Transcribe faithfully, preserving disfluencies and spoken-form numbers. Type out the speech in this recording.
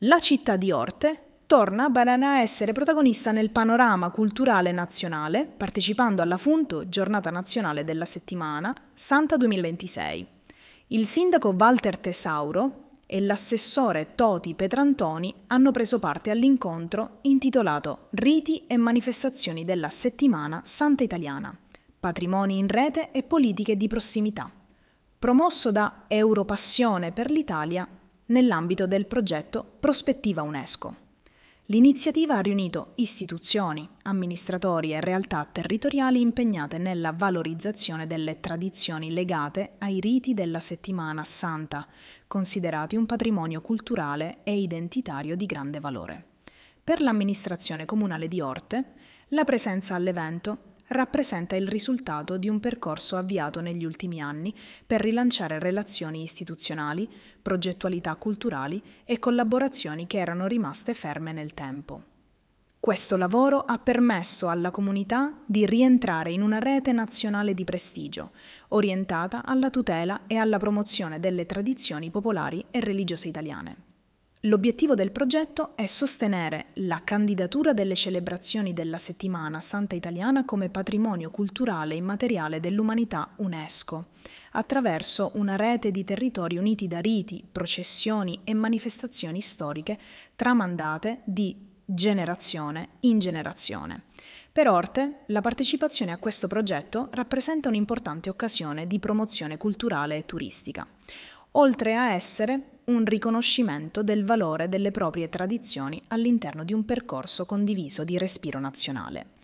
La città di Orte torna a essere protagonista nel panorama culturale nazionale, partecipando alla F U N T, Giornata Nazionale della Settimana Santa duemilaventisei. Il sindaco Walter Tesauro e l'assessore Toti Petrantoni hanno preso parte all'incontro intitolato Riti e manifestazioni della Settimana Santa Italiana, patrimoni in rete e politiche di prossimità, promosso da Europassione per l'Italia nell'ambito del progetto Prospettiva UNESCO. L'iniziativa ha riunito istituzioni, amministratori e realtà territoriali impegnate nella valorizzazione delle tradizioni legate ai riti della Settimana Santa, considerati un patrimonio culturale e identitario di grande valore. Per l'amministrazione comunale di Orte, la presenza all'evento rappresenta il risultato di un percorso avviato negli ultimi anni per rilanciare relazioni istituzionali, progettualità culturali e collaborazioni che erano rimaste ferme nel tempo. Questo lavoro ha permesso alla comunità di rientrare in una rete nazionale di prestigio, orientata alla tutela e alla promozione delle tradizioni popolari e religiose italiane. L'obiettivo del progetto è sostenere la candidatura delle celebrazioni della Settimana Santa Italiana come patrimonio culturale immateriale dell'umanità UNESCO, attraverso una rete di territori uniti da riti, processioni e manifestazioni storiche tramandate di generazione in generazione. Per Orte, la partecipazione a questo progetto rappresenta un'importante occasione di promozione culturale e turistica, oltre a essere un riconoscimento del valore delle proprie tradizioni all'interno di un percorso condiviso di respiro nazionale.